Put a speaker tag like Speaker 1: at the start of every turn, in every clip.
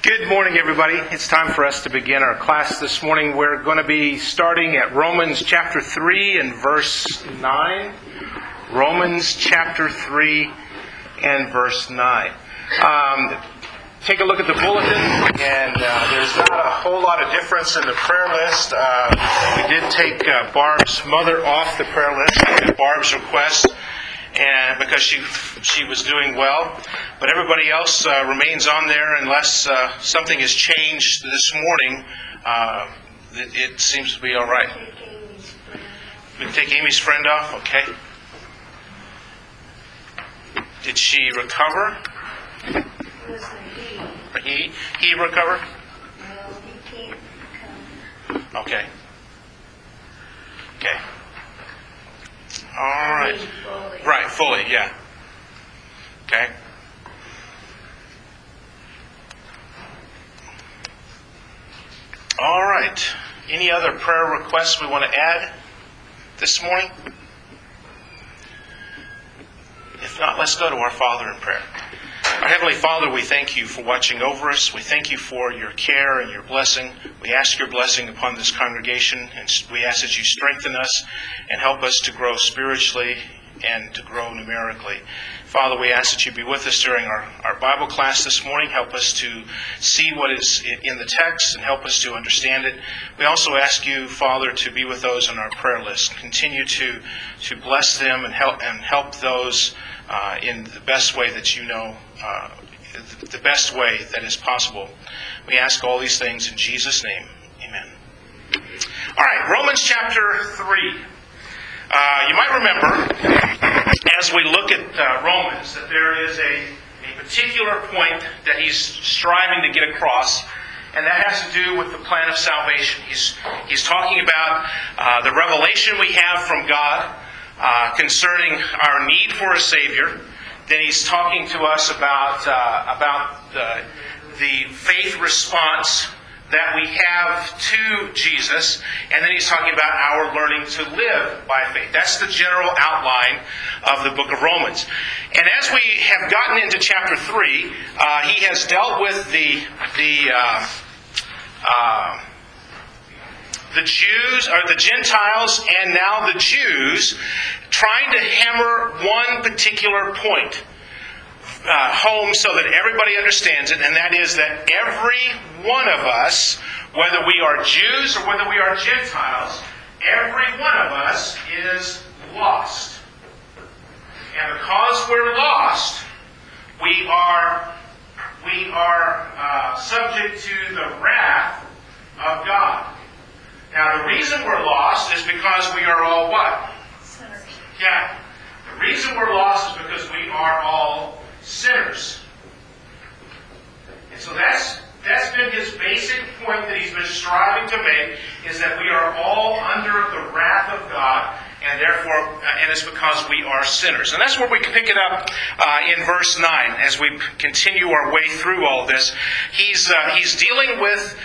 Speaker 1: Good morning, everybody. It's time for us to begin our class this morning. We're going to be starting at Romans chapter 3 and verse 9. Romans chapter 3 and verse 9. Take a look at the bulletin, and there's not a whole lot of difference in the prayer list. We did take Barb's mother off the prayer list at Barb's request, and because she was doing well, but everybody else remains on there unless something has changed this morning. It seems to be all right. We can take Amy's friend off, okay? Did she recover? He recover?
Speaker 2: No, he can't come.
Speaker 1: Okay. Okay. All right.
Speaker 2: Fully.
Speaker 1: Right, fully, yeah. Okay. All right. Any other prayer requests we want to add this morning? If not, let's go to our Father in prayer. Our Heavenly Father, we thank you for watching over us. We thank you for your care and your blessing. We ask your blessing upon this congregation, and we ask that you strengthen us and help us to grow spiritually and to grow numerically. Father, we ask that you be with us during our Bible class this morning. Help us to see what is in the text and help us to understand it. We also ask you, Father, to be with those on our prayer list. Continue to bless them and help those in the best way that you know, the best way that is possible. We ask all these things in Jesus' name. Amen. All right, Romans chapter 3. You might remember, as we look at Romans, that there is a particular point that he's striving to get across, and that has to do with the plan of salvation. He's talking about the revelation we have from God concerning our need for a Savior. Then he's talking to us about the faith response that we have to Jesus, and then he's talking about our learning to live by faith. That's the general outline of the book of Romans. And as we have gotten into chapter 3, he has dealt with the Jews, or the Gentiles, and now the Jews, trying to hammer one particular point home so that everybody understands it, and that is that every one of us, whether we are Jews or whether we are Gentiles, every one of us is lost. And because we're lost, we are subject to the wrath of God. Now, the reason we're lost is because we are all what?
Speaker 2: Sinners.
Speaker 1: Yeah. The reason we're lost is because we are all sinners. And so that's been his basic point that he's been striving to make, is that we are all under the wrath of God, and therefore, and it's because we are sinners. And that's where we can pick it up in verse 9 as we continue our way through all this. He's dealing with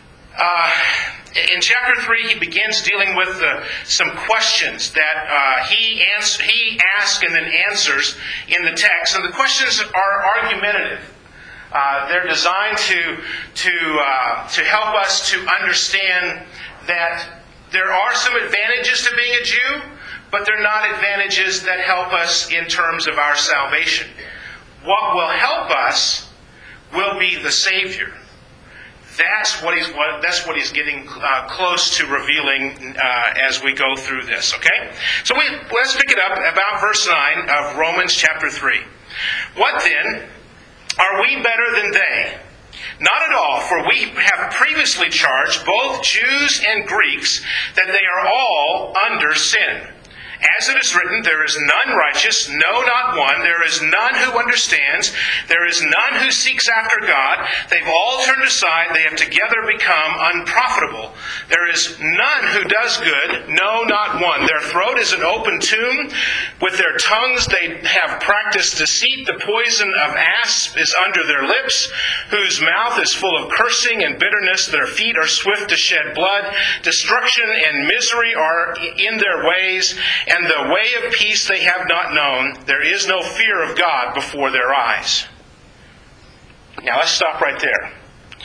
Speaker 1: in chapter 3, he begins dealing with some questions that he asks and then answers in the text. And the questions are argumentative. They're designed to help us to understand that there are some advantages to being a Jew, but they're not advantages that help us in terms of our salvation. What will help us will be the Savior. That's what he's getting close to revealing as we go through this, okay? So let's pick it up about verse 9 of Romans chapter 3. What then? Are we better than they? Not at all, for we have previously charged both Jews and Greeks that they are all under sin. As it is written, there is none righteous, no, not one. There is none who understands. There is none who seeks after God. They've all turned aside. They have together become unprofitable. There is none who does good, no, not one. Their throat is an open tomb. With their tongues they have practiced deceit. The poison of asp is under their lips, whose mouth is full of cursing and bitterness. Their feet are swift to shed blood. Destruction and misery are in their ways, and the way of peace they have not known. There is no fear of God before their eyes. Now let's stop right there.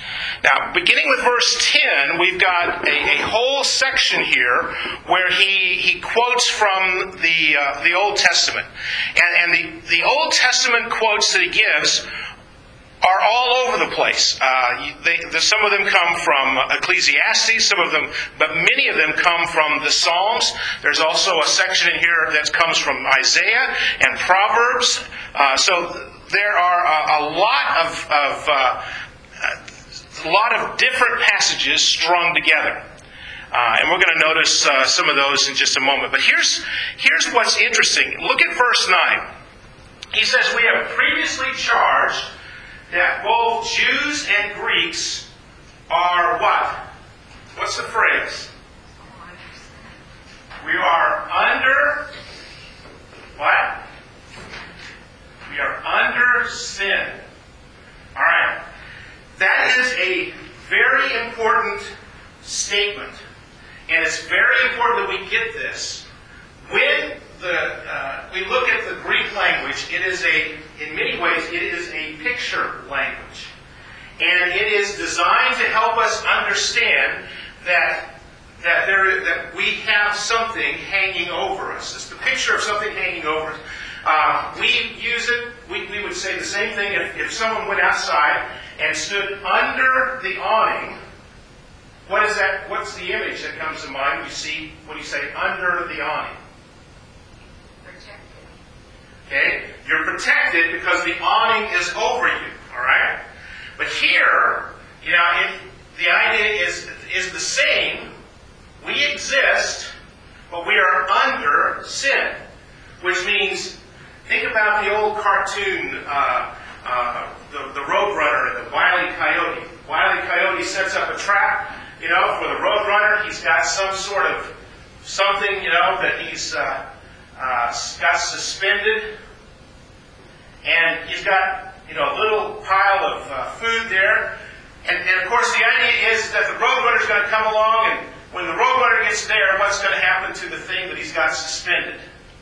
Speaker 1: Now, beginning with verse 10, we've got a whole section here where he quotes from the Old Testament. And the Old Testament quotes that he gives are all over the place. Some of them come from Ecclesiastes, but many of them come from the Psalms. There's also a section in here that comes from Isaiah and Proverbs. So there are a lot of different passages strung together. And we're going to notice some of those in just a moment. But here's what's interesting. Look at verse 9. He says, "We have previously charged that both Jews and Greeks are" what? What's the phrase? We are under what? We are under sin. All right. That is a very important statement. And it's very important that we get this. When we look at the Greek language, in many ways, it is a picture language. And it is designed to help us understand that we have something hanging over us. It's the picture of something hanging over us. We use it, we would say the same thing if someone went outside and stood under the awning. What is that? What's the image that comes to mind when you say under the awning?
Speaker 2: Protected.
Speaker 1: Okay? You're protected because the awning is over you. All right? But here, the idea is the same. We exist, but we are under sin. Which means, think about the old cartoon, the Roadrunner and the Wile E. Coyote. Wile E. Coyote sets up a trap, for the Roadrunner. He's got some sort of something, that he's got suspended. And he's got, a little pile of food there. And of course, the idea is that the Roadrunner's going to come along, and when the Roadrunner gets there, what's going to happen to the thing that he's got suspended?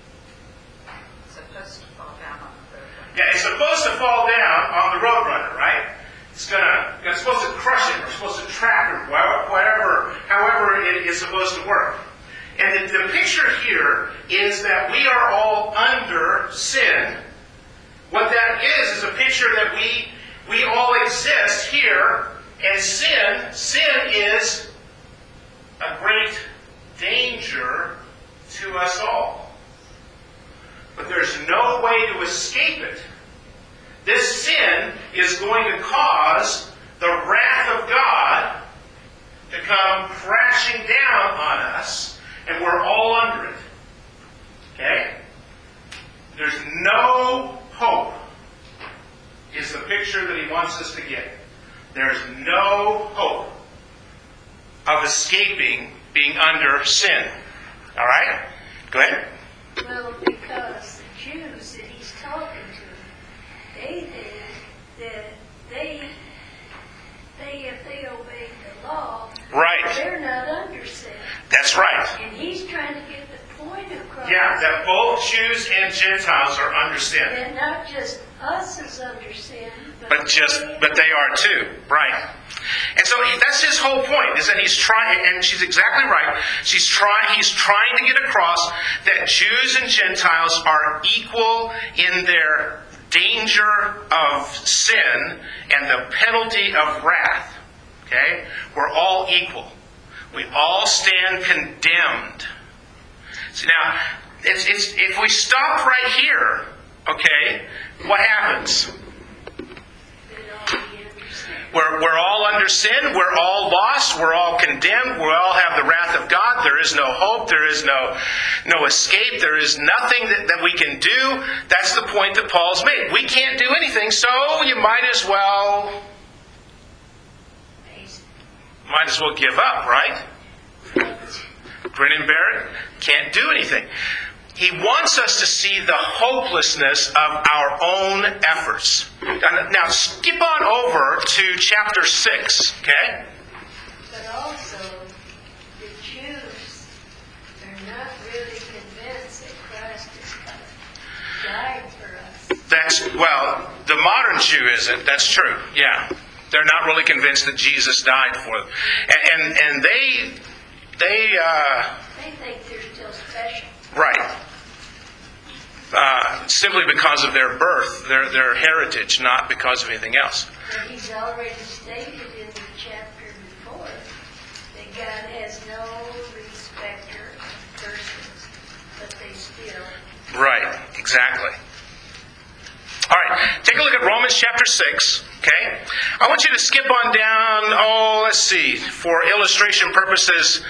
Speaker 1: Yeah, it's supposed to fall down on the Roadrunner, right? It's supposed to crush it, or supposed to trap it, however it is supposed to work. And the picture here is that we are all under sin. What that is a picture that we all exist here, and sin is a great danger to us all. But there's no way to escape it. This sin is going to cause the wrath of God to come crashing down on us, and we're all under it. Okay? There's no hope, is the picture that he wants us to get. There's no hope of escaping being under sin. All right? Go ahead.
Speaker 2: Well, because the Jews that he's talking to, they think that if they obeyed the law,
Speaker 1: right,
Speaker 2: they're not under sin.
Speaker 1: That's right.
Speaker 2: And he's trying to get the point across.
Speaker 1: Yeah, that both Jews and Gentiles are under sin.
Speaker 2: And not just us is under sin,
Speaker 1: but they are too. Right. And so that's his whole point, is that he's trying, and she's exactly right, he's trying to get across that Jews and Gentiles are equal in their danger of sin and the penalty of wrath. Okay? We're all equal. We all stand condemned. See, now, if we stop right here, okay, what happens? We're all under sin. We're all lost. We're all condemned. We all have the wrath of God. There is no hope. There is no escape. There is nothing that we can do. That's the point that Paul's made. We can't do anything, so you might as well give up, right? Grin and bear it. Can't do anything. He wants us to see the hopelessness of our own efforts. Now, skip on over to chapter 6, okay?
Speaker 2: But also, the Jews are not really convinced that Christ is died for us.
Speaker 1: The modern Jew isn't. That's true, yeah. They're not really convinced that Jesus died for them. And they
Speaker 2: think they're still special.
Speaker 1: right. Simply because of their birth, their heritage, not because of anything else.
Speaker 2: But he's already stated in the chapter before that God has no respecter of persons, but they still...
Speaker 1: Right, exactly. All right, take a look at Romans chapter 6, okay? I want you to skip on down, let's see, for illustration purposes,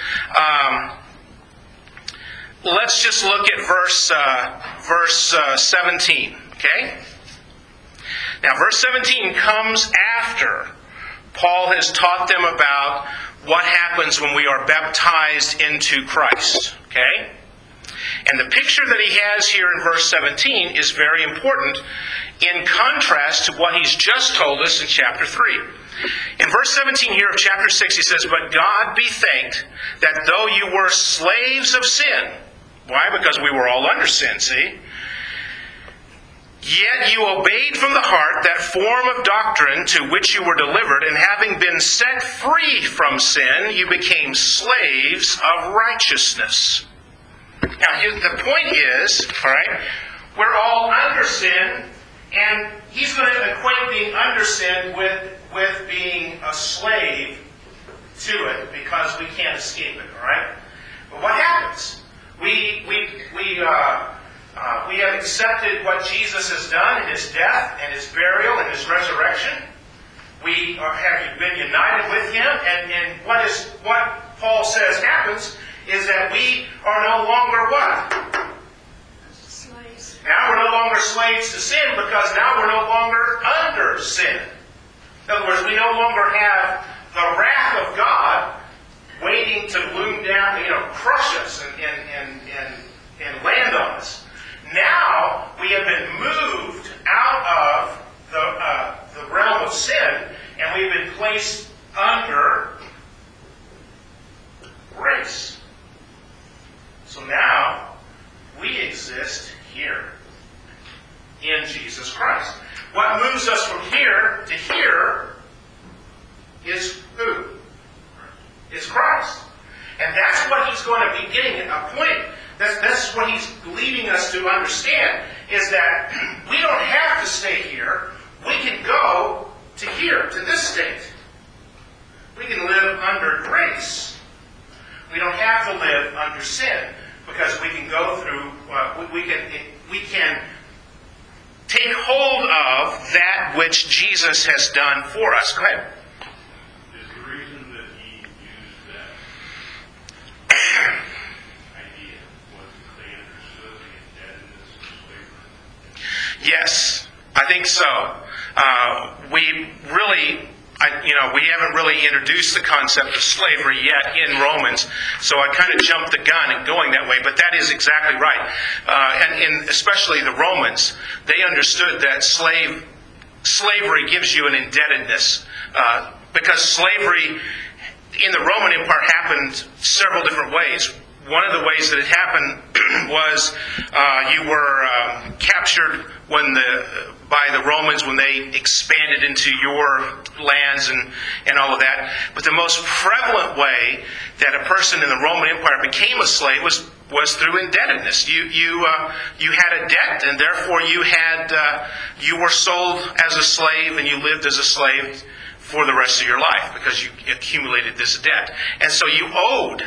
Speaker 1: let's just look at verse 17, okay? Now, verse 17 comes after Paul has taught them about what happens when we are baptized into Christ, okay? And the picture that he has here in verse 17 is very important in contrast to what he's just told us in chapter 3. In verse 17 here of chapter 6, he says, "But God be thanked that though you were slaves of sin," why? Because we were all under sin, see? "Yet you obeyed from the heart that form of doctrine to which you were delivered, and having been set free from sin, you became slaves of righteousness." Now, the point is, all right, we're all under sin, and he's going to equate being under sin with being a slave to it, because we can't escape it, all right? But what happens? We have accepted what Jesus has done in his death and his burial and his resurrection. We have been united with him, and what Paul says happens is that we are no longer what?
Speaker 2: Slaves.
Speaker 1: Now we're no longer slaves to sin, because now we're no longer under sin. In other words, we no longer have the wrath of God waiting to loom down, crush us and land on us. Now we have been moved out of the realm of sin, and we've been placed under grace. So now we exist here in Jesus Christ. What moves us from here to here is who? Is Christ. And that's what he's going to be getting at. A point, that's what he's leading us to understand, is that we don't have to stay here. We can go to here, to this state. We can live under grace. We don't have to live under sin, because we can go through, we can take hold of that which Jesus has done for us. Go ahead.
Speaker 3: Is the reason that he used that idea was that they understood the indebtedness of slavery?
Speaker 1: Yes, I think so. We haven't really introduced the concept of slavery yet in Romans, so I kind of jumped the gun in going that way, but that is exactly right. And especially the Romans, they understood that slavery gives you an indebtedness, because slavery in the Roman Empire happened several different ways. One of the ways that it happened was you were captured by the Romans when they expanded into your lands and all of that. But the most prevalent way that a person in the Roman Empire became a slave was through indebtedness. You had a debt, and therefore you were sold as a slave, and you lived as a slave for the rest of your life because you accumulated this debt. And so you owed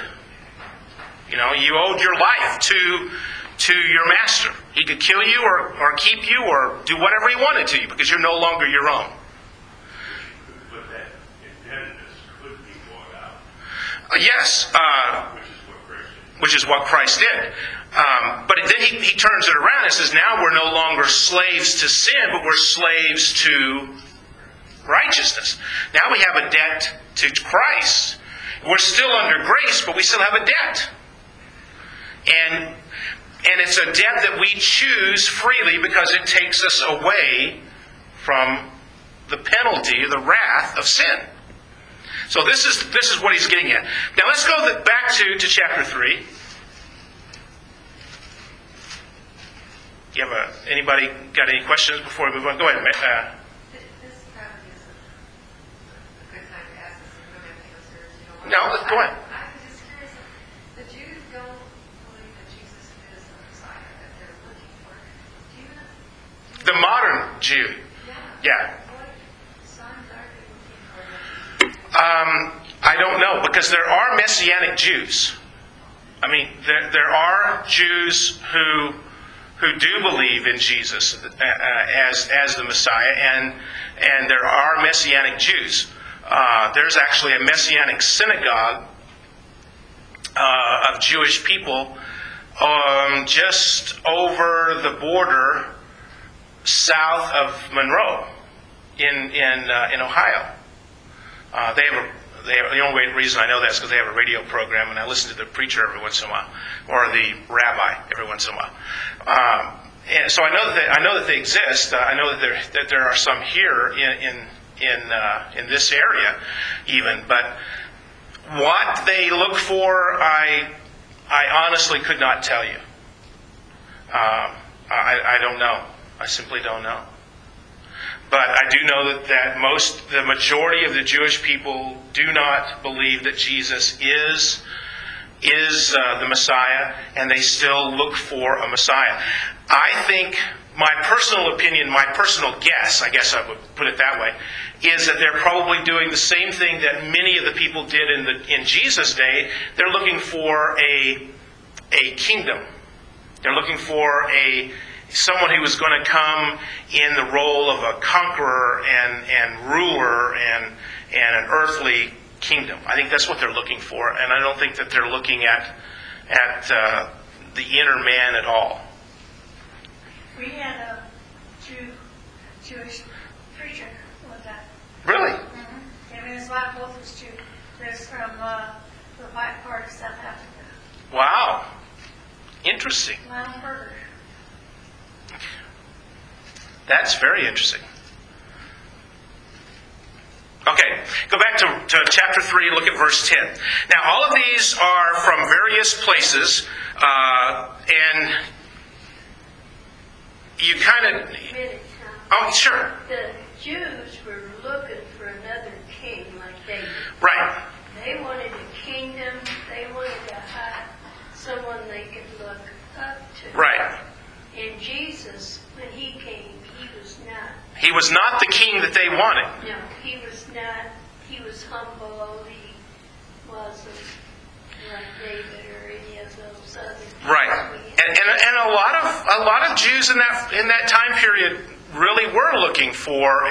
Speaker 1: your life to your master. He could kill you or keep you or do whatever he wanted to you, because you're no longer your own.
Speaker 3: But that indebtedness could be bought out.
Speaker 1: Yes,
Speaker 3: Which is what Christ did.
Speaker 1: which is what Christ did. But then he turns it around and says, now we're no longer slaves to sin, but we're slaves to righteousness. Now we have a debt to Christ. We're still under grace, but we still have a debt. And it's a debt that we choose freely, because it takes us away from the penalty, the wrath of sin. So this is what he's getting at. Now let's go back to chapter 3. Anybody got any questions before we move on? Go ahead.
Speaker 4: This probably isn't
Speaker 1: Well, go ahead.
Speaker 4: I was just curious. The Jews don't believe that Jesus is the Messiah that they're looking for. Do you know?
Speaker 1: The modern Jew. Yeah.
Speaker 4: What signs are they looking for?
Speaker 1: I don't know, because there are Messianic Jews. I mean, there are Jews who do believe in Jesus as the Messiah, and there are Messianic Jews. There's actually a Messianic synagogue of Jewish people just over the border south of Monroe in Ohio. The only reason I know that is because they have a radio program, and I listen to the preacher every once in a while, or the rabbi every once in a while. And so I know that they exist. I know that there are some here in this area, even. But what they look for, I honestly could not tell you. I don't know. I simply don't know. But I do know that the majority of the Jewish people do not believe that Jesus is the Messiah, and they still look for a Messiah. I think, my personal opinion, my personal guess, I guess I would put it that way, is that they're probably doing the same thing that many of the people did in Jesus' day. They're looking for a kingdom. They're looking for someone who was going to come in the role of a conqueror and ruler and an earthly kingdom. I think that's what they're looking for, and I don't think that they're looking at the inner man at all.
Speaker 2: We had a Jewish preacher one time.
Speaker 1: Really?
Speaker 2: Mm-hmm. I mean, his wife both was Jew. There's from the white part of South Africa.
Speaker 1: Wow. Interesting.
Speaker 2: Lionel Berger.
Speaker 1: That's very interesting. Okay, go back to chapter 3, look at verse 10. Now, all of these are from various places, and you kind of...
Speaker 2: Minute,
Speaker 1: Oh, sure.
Speaker 2: The Jews were looking for another king like David.
Speaker 1: Right.
Speaker 2: They wanted a kingdom. They wanted someone they could look up to.
Speaker 1: Right.
Speaker 2: And Jesus, when he came, he was not.
Speaker 1: He was not the king that they wanted.
Speaker 2: No, he was not. He was humble. He wasn't like David or any of those other kings.
Speaker 1: Right. And a lot of Jews in that time period really were looking for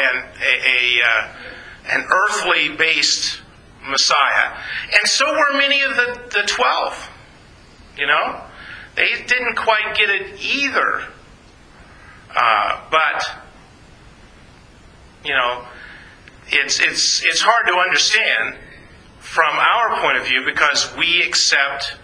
Speaker 1: an earthly based Messiah, and so were many of the 12. You know, they didn't quite get it either. But you know, it's hard to understand from our point of view because we accept.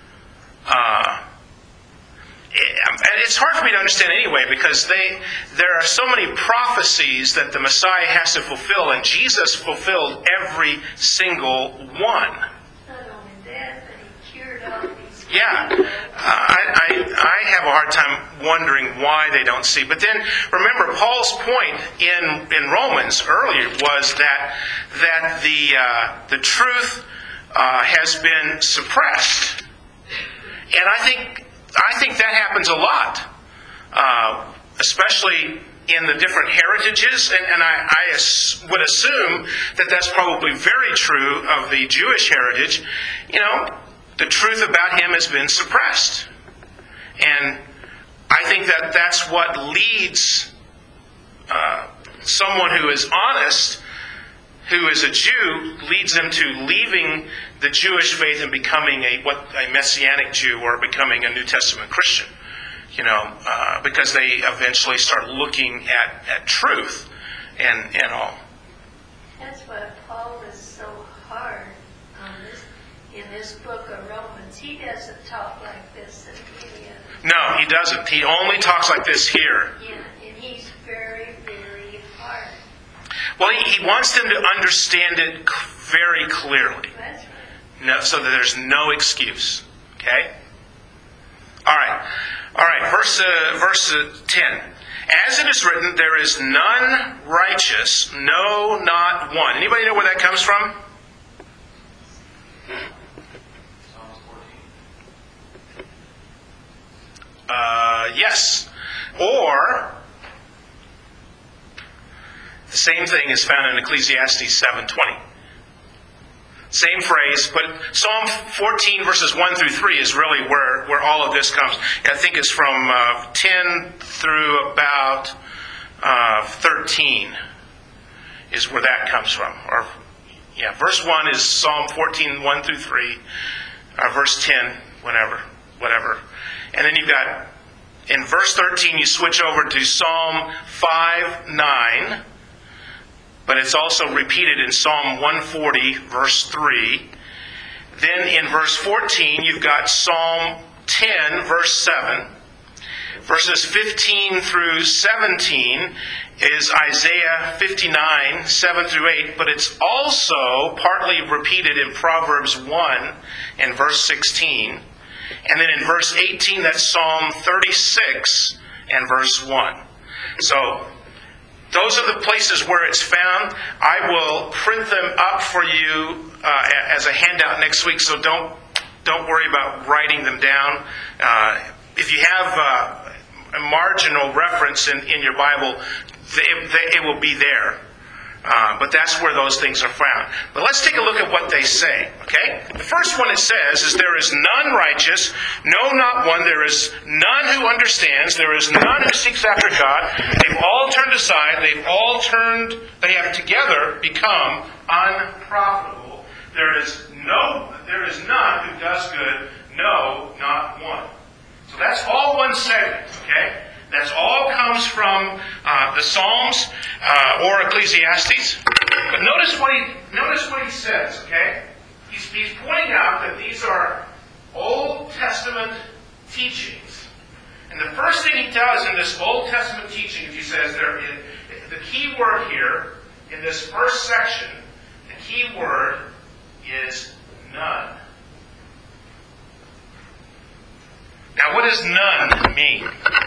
Speaker 1: And it's hard for me to understand anyway because there are so many prophecies that the Messiah has to fulfill, and Jesus fulfilled every single one.
Speaker 2: Not only that, but he cured all these.
Speaker 1: Yeah, I have a hard time wondering why they don't see. But then remember, Paul's point in Romans earlier was that the truth has been suppressed, and I think that happens a lot, especially in the different heritages, and I would assume that that's probably very true of the Jewish heritage. You know, the truth about him has been suppressed. And I think that that's what leads someone who is honest, who is a Jew, leads them to leaving the Jewish faith and becoming a Messianic Jew or becoming a New Testament Christian. You know, because they eventually start looking at truth and all.
Speaker 2: That's why Paul is so hard on this in this book of Romans. He doesn't talk like this in any other.
Speaker 1: No, he doesn't. He only talks like this here.
Speaker 2: Yeah, and he's very, very hard.
Speaker 1: Well, he wants them to understand it very clearly.
Speaker 2: That's right.
Speaker 1: No, so that there's no excuse. Okay? All right. Verse 10. As it is written, there is none righteous, no, not one. Anybody know where that comes from? Yes. Or, the same thing is found in Ecclesiastes 7:20. Same phrase, but Psalm 14 verses 1 through 3 is really where all of this comes. I think it's from 10 through about 13 is where that comes from. Or, yeah, verse 1 is Psalm 14, 1 through 3. Verse 10, whatever. And then you've got, in verse 13, you switch over to Psalm 5:9. But it's also repeated in Psalm 140, verse 3. Then in verse 14, you've got Psalm 10, verse 7. Verses 15 through 17 is Isaiah 59, 7 through 8. But it's also partly repeated in Proverbs 1 and verse 16. And then in verse 18, that's Psalm 36 and verse 1. So, those are the places where it's found. I will print them up for you as a handout next week, so don't worry about writing them down. If you have a marginal reference in your Bible, it will be there. But that's where those things are found. But let's take a look at what they say. Okay? The first one it says is, there is none righteous, no, not one. There is none who understands. There is none who seeks after God. They've all turned aside. They have together become unprofitable. There is none who does good. No, not one. So that's all one segment. Okay? That's all comes from the Psalms or Ecclesiastes. But notice what he says, okay? He's pointing out that these are Old Testament teachings. And the first thing he does in this Old Testament teaching, he says the key word here, in this first section, the key word is none. Now, what does none mean?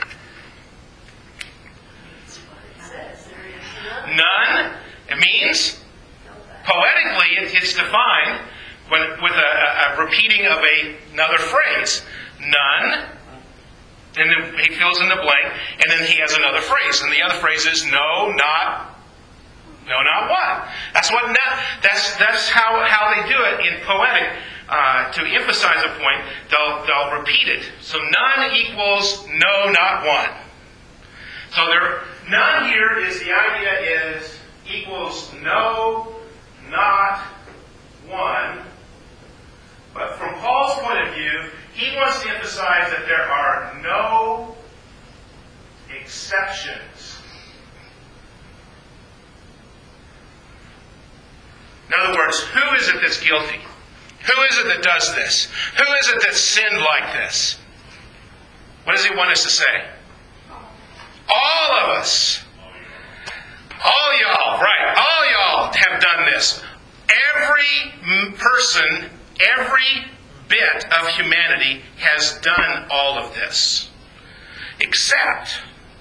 Speaker 1: None, it means, poetically, it's defined with a repeating of another phrase. None, and then he fills in the blank, and then he has another phrase. And the other phrase is no, not one. That's how they do it in poetic. To emphasize a point, they'll repeat it. So none equals no, not one. So none here is, the idea is, equals no, not one. But from Paul's point of view, he wants to emphasize that there are no exceptions. In other words, who is it that's guilty? Who is it that does this? Who is it that sinned like this? What does he want us to say? All of us. All y'all, right. All y'all have done this. Every person, every bit of humanity has done all of this. Except,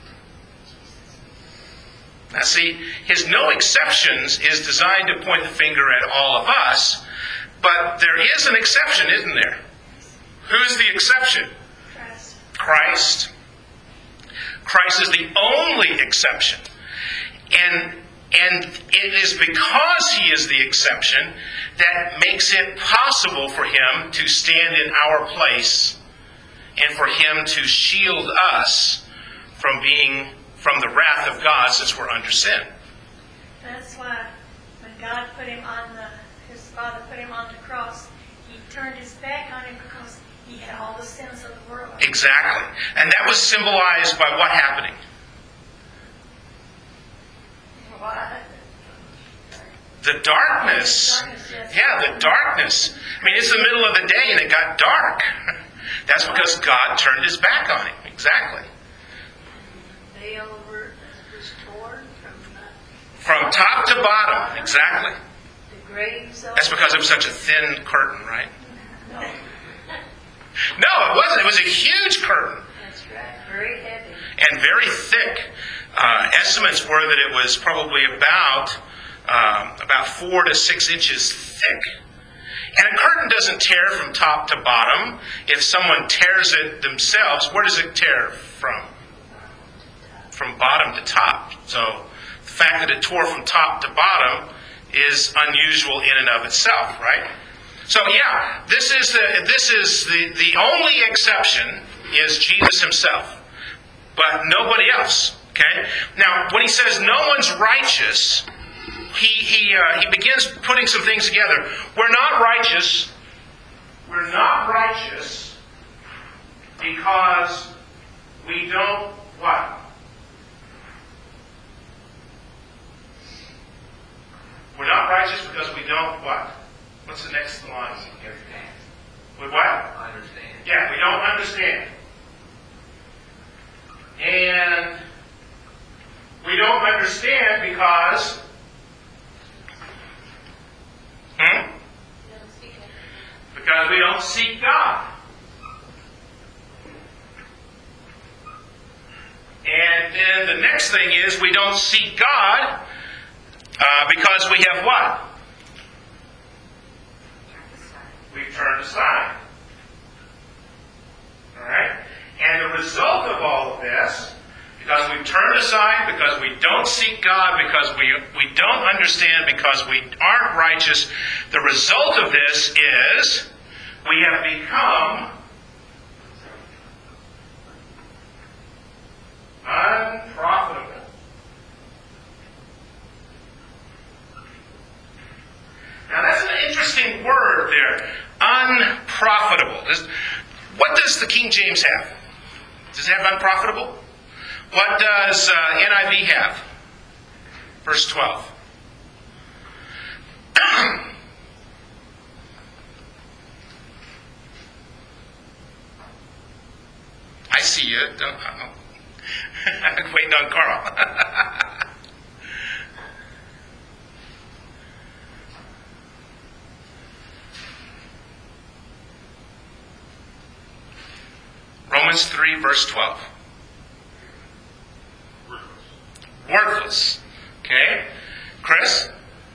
Speaker 1: now see, his no exceptions is designed to point the finger at all of us, but there is an exception, isn't there? Who's the exception? Christ. Christ is the only exception. And it is because he is the exception that makes it possible for him to stand in our place and for him to shield us from the wrath of God, since we're under sin.
Speaker 2: That's why when God put him his Father put him on the cross, he turned his back on him because he had all the sins of the world.
Speaker 1: Exactly. And that was symbolized by what happening?
Speaker 2: What?
Speaker 1: The darkness. Yeah, the darkness. I mean, it's the middle of the day and it got dark. That's because God turned his back on him. Exactly.
Speaker 2: The veil was torn
Speaker 1: from top to bottom. Exactly.
Speaker 2: The graves.
Speaker 1: That's because it was such a thin curtain, right?
Speaker 2: No.
Speaker 1: No, it wasn't. It was a huge curtain.
Speaker 2: That's right. Very heavy.
Speaker 1: And very thick. Estimates were that it was probably about 4 to 6 inches thick. And a curtain doesn't tear from top to bottom. If someone tears it themselves, where does it tear from? From bottom to top. So the fact that it tore from top to bottom is unusual in and of itself, right? So yeah, this is the only exception is Jesus himself, but nobody else. Okay. Now, when he says no one's righteous, he begins putting some things together. We're not righteous. We're not righteous because we don't what? We're not righteous because we don't what? What's the next line? We what?
Speaker 5: Understand.
Speaker 1: Yeah, we don't understand. And we don't understand because because we don't seek God. And then the next thing is we don't seek God because we have what? We've turned aside. Alright? And the result of all of this, because we've turned aside, because we don't seek God, because we don't understand, because we aren't righteous, the result of this is we have become unprofitable. Now that's an interesting word there. Unprofitable. What does the King James have? Does it have unprofitable? What does NIV have? Verse 12. I see you. I'm waiting on Carl. Romans 3, verse 12. Worthless. Okay? Chris?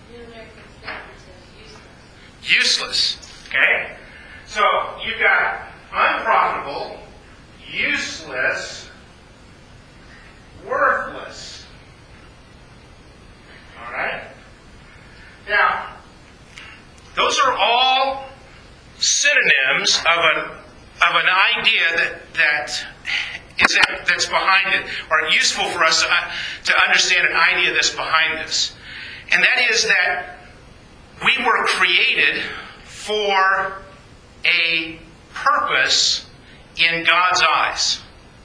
Speaker 1: Useless. Okay? So you've got unprofitable, useless, worthless. Alright? Now, those are all synonyms of an idea that's behind it, or useful for us to understand an idea that's behind this. And that is that we were created for a purpose in God's eyes.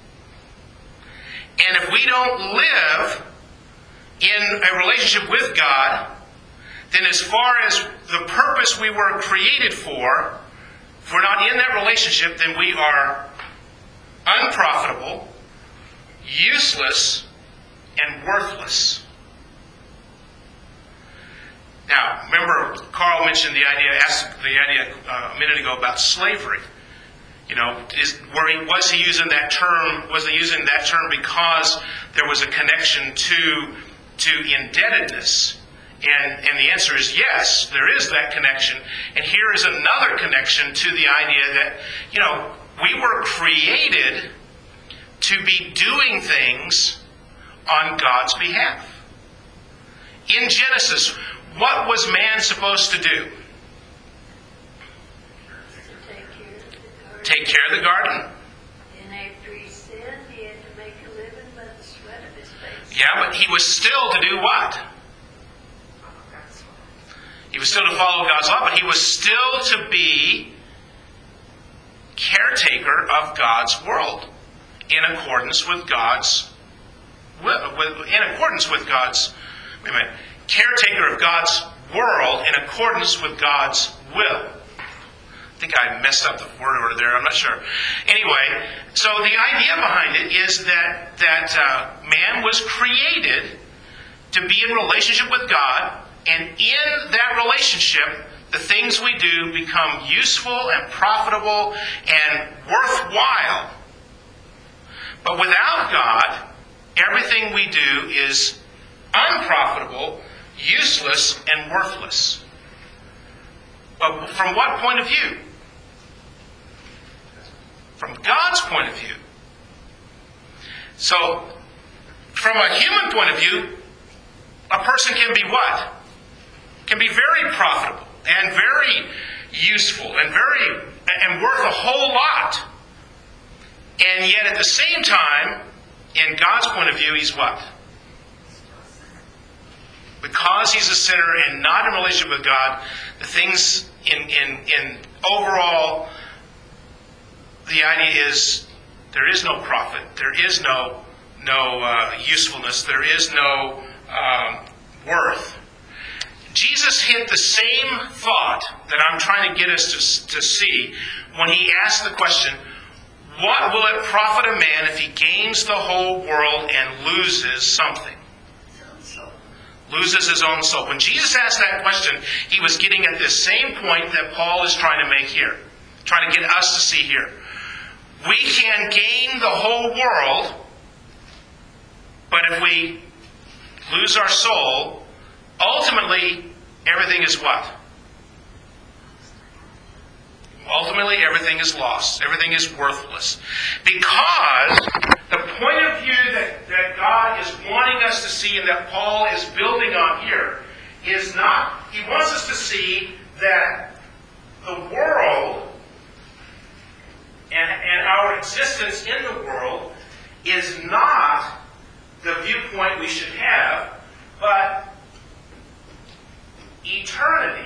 Speaker 1: And if we don't live in a relationship with God, then as far as the purpose we were created for, if we're not in that relationship, then we are unprofitable, useless, and worthless. Now, remember, Carl mentioned asked the idea a minute ago about slavery. You know, was he using that term because there was a connection to indebtedness? And the answer is yes, there is that connection. And here is another connection to the idea that, you know, we were created to be doing things on God's behalf. In Genesis, what was man supposed to do? Take care of the garden.
Speaker 2: And after he sinned, he had to make a living by the sweat of his face.
Speaker 1: Yeah, but he was still to do what? He was still to follow God's law, but he was still to be caretaker of God's world in accordance with God's caretaker of God's world in accordance with God's will. I think I messed up the word order there. I'm not sure. Anyway, so the idea behind it is that man was created to be in relationship with God, and in that relationship, the things we do become useful and profitable and worthwhile. But without God, everything we do is unprofitable, useless, and worthless. But from what point of view? From God's point of view. So, from a human point of view, a person can be what? Can be very profitable and very useful and worth a whole lot. And yet at the same time, in God's point of view, he's what? Because he's a sinner and not in relationship with God, the things in overall, the idea is there is no profit, there is no usefulness, there is no worth. Jesus hit the same thought that I'm trying to get us to see when he asked the question, what will it profit a man if he gains the whole world and loses something? Loses his own soul. When Jesus asked that question, he was getting at this same point that Paul is trying to make here. Trying to get us to see here. We can gain the whole world, but if we lose our soul, ultimately, everything is what? Ultimately, everything is lost. Everything is worthless. Because the point of view that God is wanting us to see and that Paul is building on here is not, he wants us to see that the world and our existence in the world is not the viewpoint we should have, but eternity.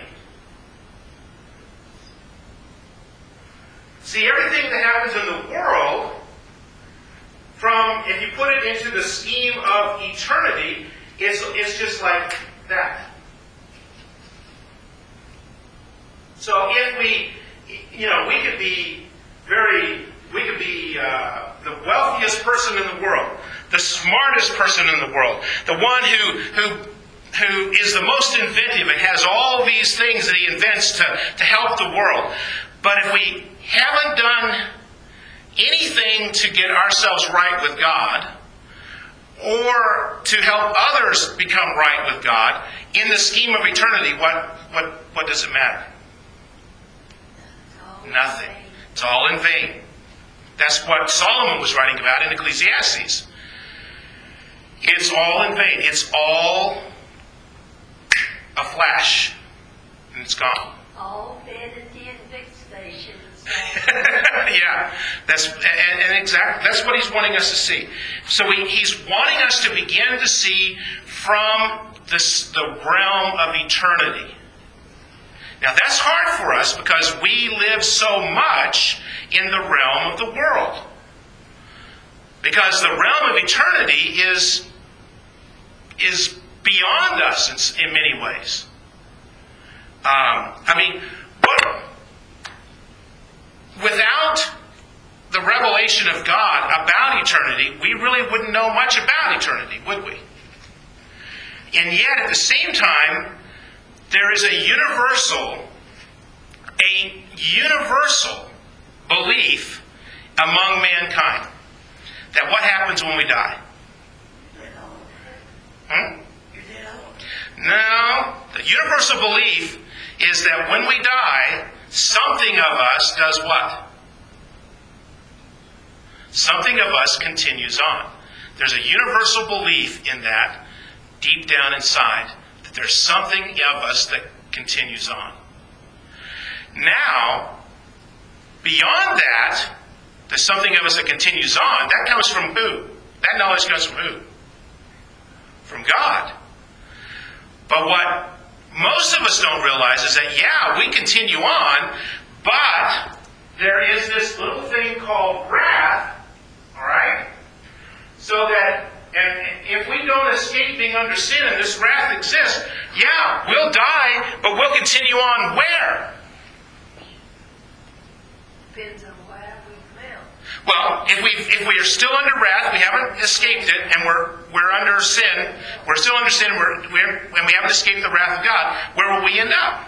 Speaker 1: See, everything that happens in the world, if you put it into the scheme of eternity, it's just like that. So if we could be the wealthiest person in the world, the smartest person in the world, the one who is the most inventive and has all these things that he invents to help the world. But if we haven't done anything to get ourselves right with God, or to help others become right with God, in the scheme of eternity, what does it matter? Nothing. It's all in vain. That's what Solomon was writing about in Ecclesiastes. It's all in vain. It's all a flash, and it's gone.
Speaker 2: All vanity and fixation.
Speaker 1: Yeah, that's what he's wanting us to see. So he's wanting us to begin to see from the realm of eternity. Now that's hard for us because we live so much in the realm of the world. Because the realm of eternity is beyond us in many ways. Without the revelation of God about eternity, we really wouldn't know much about eternity, would we? And yet, at the same time, there is a universal belief among mankind that what happens when we die? No. The universal belief is that when we die, something of us does what? Something of us continues on. There's a universal belief in that, deep down inside, that there's something of us that continues on. Now, beyond that, there's something of us that continues on. That comes from who? That knowledge comes from who? From God. But what most of us don't realize is that, yeah, we continue on, but there is this little thing called wrath, all right? So that, and if we don't escape being under sin and this wrath exists, yeah, we'll die, but we'll continue on where?
Speaker 2: Depends on what we feel.
Speaker 1: Well, if we are still under wrath, we haven't escaped it, and we're under sin. We're still under sin, and we haven't escaped the wrath of God. Where will we end up?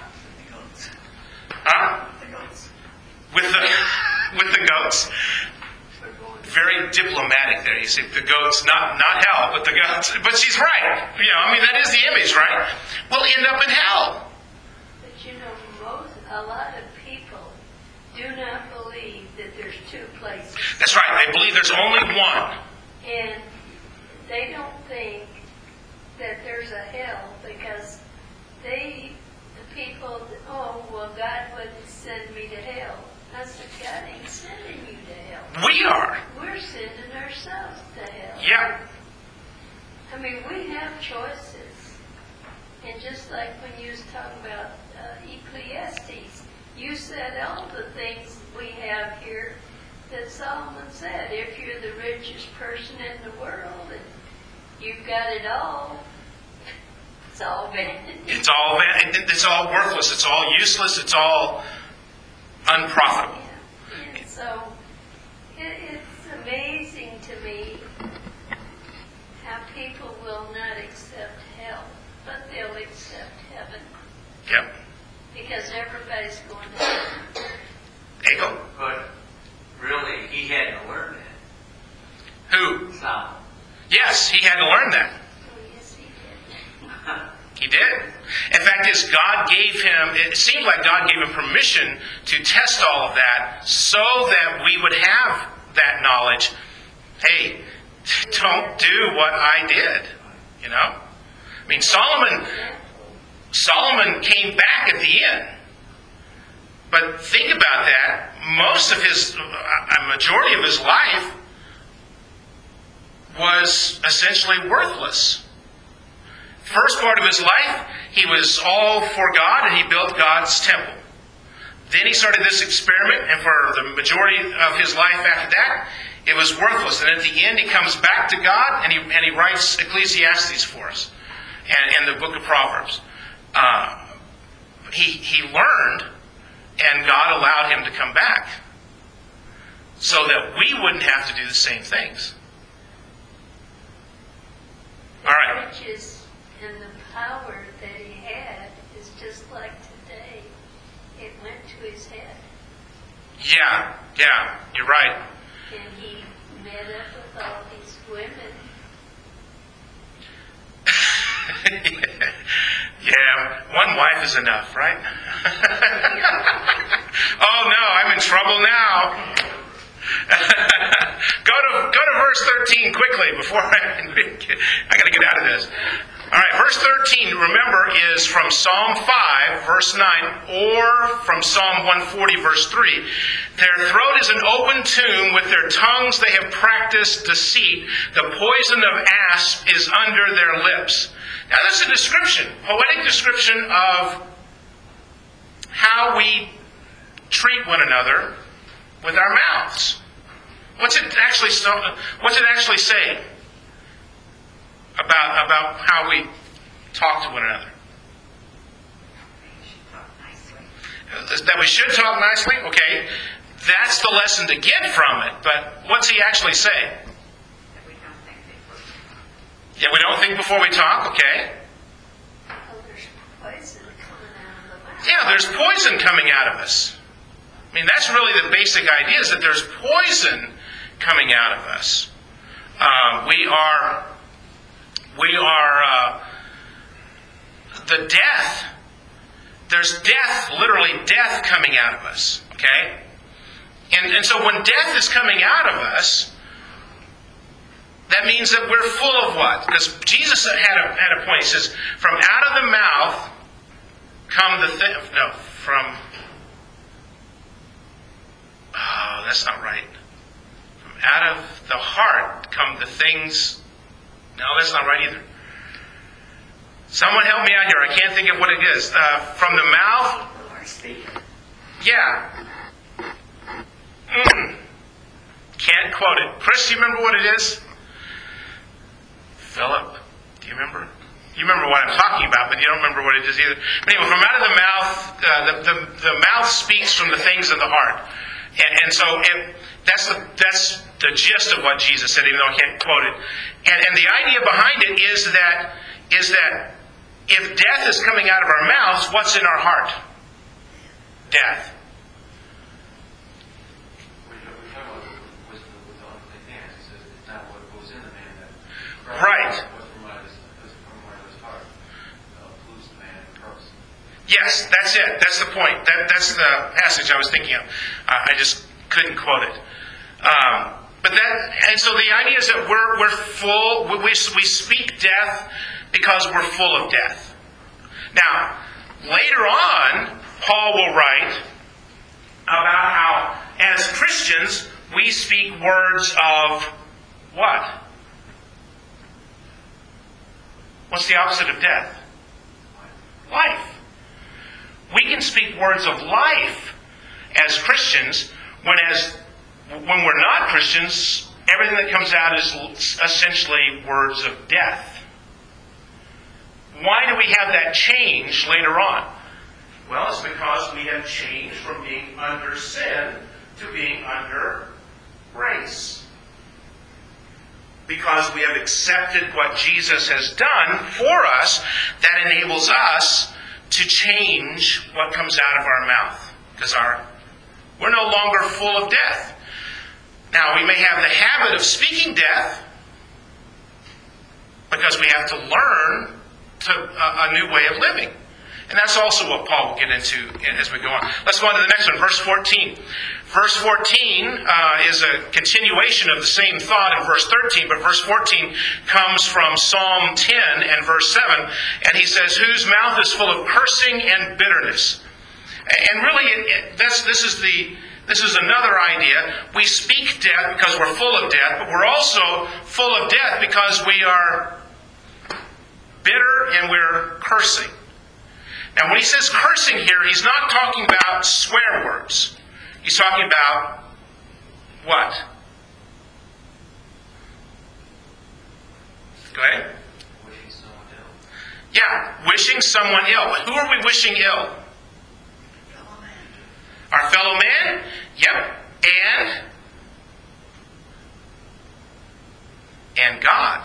Speaker 1: Huh? With the goats. Very diplomatic there. You see, the goats, not hell, but the goats. But she's right. That is the image, right? We'll end up in hell.
Speaker 2: But a lot of people do not believe that there's two places.
Speaker 1: That's right. They believe there's only one.
Speaker 2: And they don't think that there's a hell because the people, oh, well, God wouldn't send me to hell. I said, God ain't sending you to hell.
Speaker 1: We are.
Speaker 2: We're sending ourselves to hell.
Speaker 1: Yeah.
Speaker 2: I mean, we have choices. And just like when you was talking about Ecclesiastes, you said all the things we have here that Solomon said. If you're the richest person in the world and you've got it all, it's all vanity.
Speaker 1: It's all worthless. It's all useless. It's all unprofitable.
Speaker 2: Yeah. And so it's amazing to me how people will not accept hell, but they'll accept heaven
Speaker 1: Yep.
Speaker 2: because everybody's going to heaven.
Speaker 1: There you go.
Speaker 5: But really, he had to learn that.
Speaker 1: Who?
Speaker 5: Solomon.
Speaker 1: Yes, he had to learn that.
Speaker 2: Oh, yes, he did.
Speaker 1: He did. In fact, it seemed like God gave him permission to test all of that so that we would have that knowledge. Hey, don't do what I did. You know? I mean, Solomon came back at the end. But think about that. A majority of his life was essentially worthless. First part of his life, he was all for God and he built God's temple. Then he started this experiment, and for the majority of his life after that, it was worthless. And at the end, he comes back to God and he writes Ecclesiastes for us and the book of Proverbs. He learned, and God allowed him to come back so that we wouldn't have to do the same things. All right.
Speaker 2: Riches and the power that he had is just like today. It went to his head.
Speaker 1: Yeah, you're right.
Speaker 2: And he met up with all these women.
Speaker 1: Yeah, one wife is enough, right? Oh no, I'm in trouble now. Go to verse 13 quickly before I got to get out of this. All right, verse 13, remember, is from Psalm 5, verse 9, or from Psalm 140, verse 3. Their throat is an open tomb. With their tongues they have practiced deceit. The poison of asp is under their lips. Now, this is a description, poetic description of how we treat one another with our mouths. What's it actually say about how we talk to one another? That we should talk nicely? Okay. That's the lesson to get from it. But what's he actually say? Yeah, we don't think before we talk, okay.
Speaker 2: Oh, there's poison coming out of the mouth.
Speaker 1: Yeah, there's poison coming out of us. I mean, that's really the basic idea, is that there's poison coming out of us. The death. There's death, literally death coming out of us. Okay? And so when death is coming out of us, that means that we're full of what? Because Jesus had a point. He says, from out of the mouth come that's not right. From out of the heart come the things. No, that's not right either. Someone help me out here. I can't think of what it is. From the mouth. Yeah. Can't quote it. Chris, do you remember what it is? Philip, do you remember? You remember what I'm talking about, but you don't remember what it is either. But anyway, from out of the mouth, the mouth speaks from the things of the heart. And so that's the gist of what Jesus said, even though I can't quote it. And the idea behind it is that if death is coming out of our mouths, what's in our heart? Death. Right. Yes, that's it. That's the point. That's the passage I was thinking of. I just couldn't quote it. And so the idea is that we're full. We speak death because we're full of death. Now, later on, Paul will write about how, as Christians, we speak words of what? What's the opposite of death? Life. We can speak words of life as Christians, when we're not Christians, everything that comes out is essentially words of death. Why do we have that change later on? Well, it's because we have changed from being under sin to being under grace. Because we have accepted what Jesus has done for us, that enables us to change what comes out of our mouth. Because we're no longer full of death. Now, we may have the habit of speaking death because we have to learn a new way of living. And that's also what Paul will get into as we go on. Let's go on to the next one, verse 14. Verse 14 is a continuation of the same thought in verse 13, but verse 14 comes from Psalm 10 and verse 7, and he says, "Whose mouth is full of cursing and bitterness." And really, this is another idea. We speak death because we're full of death, but we're also full of death because we are bitter and we're cursing. Now, when he says cursing here, he's not talking about swear words. He's talking about what? Go ahead.
Speaker 5: Wishing someone ill.
Speaker 1: Yeah, wishing someone ill. Who are we wishing ill?
Speaker 4: Fellow man.
Speaker 1: Our fellow man? Yep. And God.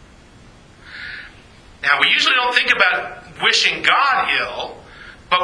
Speaker 1: Now, we usually don't think about wishing God ill, but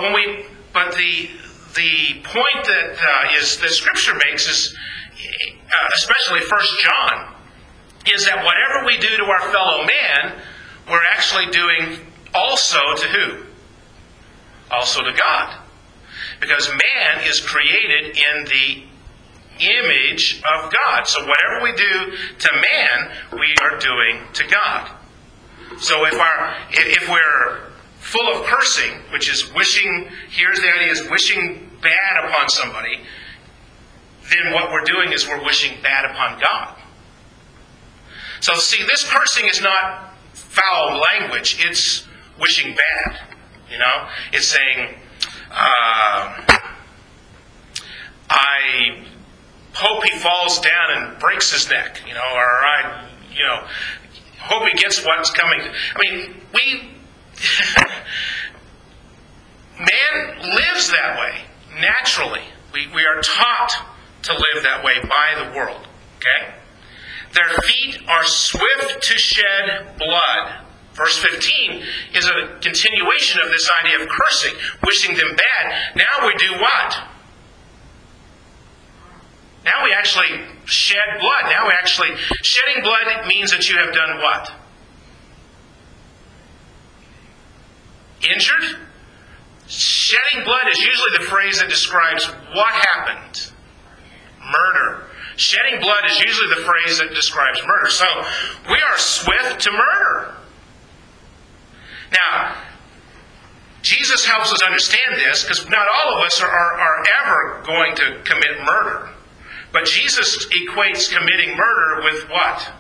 Speaker 1: the point that Scripture makes is, especially 1 John, is that whatever we do to our fellow man, we're actually doing also to who? Also to God. Because man is created in the image of God. So whatever we do to man, we are doing to God. So if we're full of cursing, which is wishing, here's the idea, is wishing bad upon somebody, then what we're doing is we're wishing bad upon God. So see, this cursing is not foul language, it's wishing bad. It's saying, I hope he falls down and breaks his neck, or I hope he gets what's coming. I mean, man lives that way, naturally. We are taught to live that way by the world. Okay? Their feet are swift to shed blood. Verse 15 is a continuation of this idea of cursing, wishing them bad. Now we do what? Now we actually shed blood. Shedding blood means that you have done what? Injured? Shedding blood is usually the phrase that describes what happened. Murder. Shedding blood is usually the phrase that describes murder. So, we are swift to murder. Now, Jesus helps us understand this, because not all of us are ever going to commit murder. But Jesus equates committing murder with what?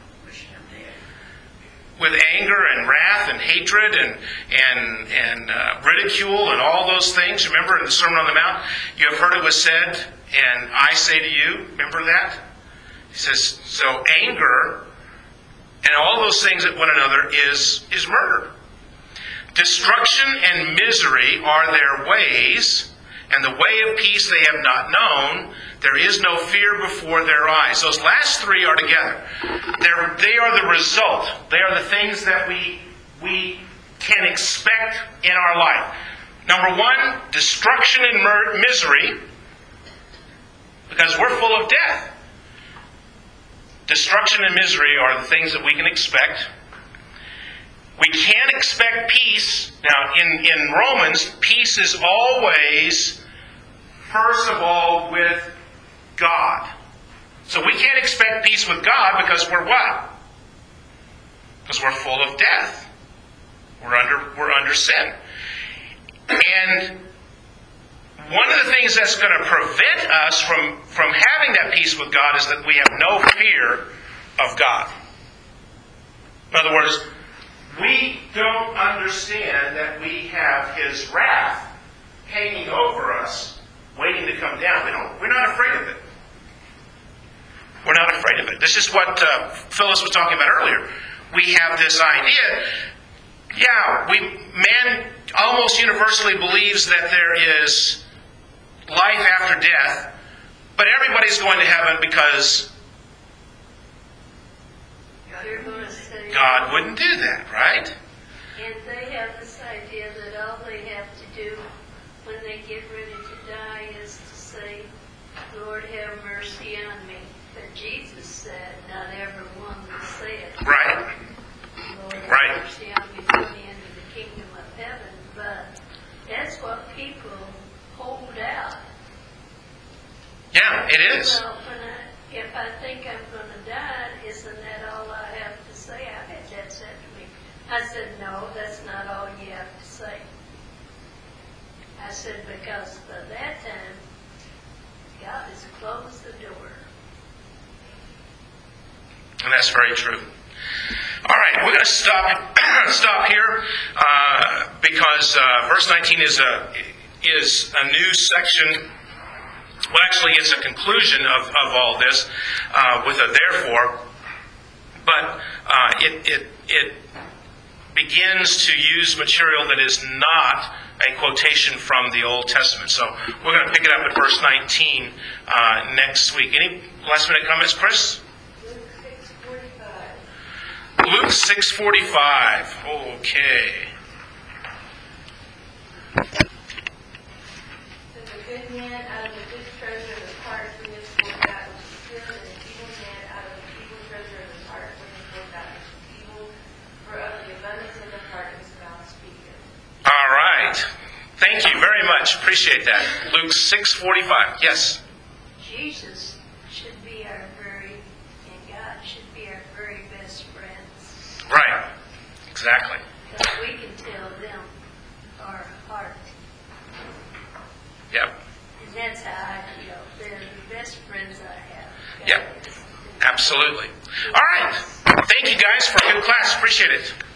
Speaker 1: With anger and wrath and hatred and ridicule and all those things. Remember in the Sermon on the Mount, you have heard it was said, and I say to you, remember that? He says, so anger and all those things at one another is murder. Destruction and misery are their ways, and the way of peace they have not known. There is no fear before their eyes. Those last three are together. They are the result. They are the things that we can expect in our life. Number one, destruction and misery, because we're full of death. Destruction and misery are the things that we can expect. We can't expect peace. Now, in Romans, peace is always, first of all, with God. So we can't expect peace with God because we're what? Because we're full of death. We're under sin. And one of the things that's going to prevent us from having that peace with God is that we have no fear of God. In other words, we don't understand that we have His wrath hanging over us, waiting to come down. We're not afraid of it. We're not afraid of it. This is what Phyllis was talking about earlier. We have this idea. Yeah, man almost universally believes that there is life after death, but everybody's going to heaven because
Speaker 2: You're going to say,
Speaker 1: God wouldn't do that, right?
Speaker 2: and they have this idea that all they have to do when they get ready to die is to say, Lord, have mercy on me. But Jesus said, not everyone will say it.
Speaker 1: Right.
Speaker 2: Lord, have
Speaker 1: Right.
Speaker 2: mercy on me, put me into the kingdom of heaven. But that's what people hold out.
Speaker 1: Yeah, it is.
Speaker 2: Well, if I think I'm going to die, isn't that all I have to say? I had that said to me. I said, no, that's not all you have to say. I said, because by that time, God has closed the door.
Speaker 1: And that's very true. All right, we're going to stop here because verse 19 is a new section. Well, actually, it's a conclusion of all this with a therefore, but it begins to use material that is not a quotation from the Old Testament. So we're going to pick it up at verse 19 next week. Any last minute comments, Chris? Luke 6:45. Okay.
Speaker 6: The good man out of the good treasure of his heart brings forth that which is good, and the evil man out of the evil treasure of his heart brings forth that which is evil. For of the abundance of the heart his mouth speaketh.
Speaker 1: All right. Thank you very much. Appreciate that. Luke 6:45. Yes.
Speaker 2: Jesus should be our very, and God should be our very best friends.
Speaker 1: Right. Exactly.
Speaker 2: Because we can tell them our heart.
Speaker 1: Yep.
Speaker 2: And that's how I feel. They're the best friends I have. God
Speaker 1: Yep.
Speaker 2: is.
Speaker 1: Absolutely. All right. Thank you guys for a good class. Appreciate it.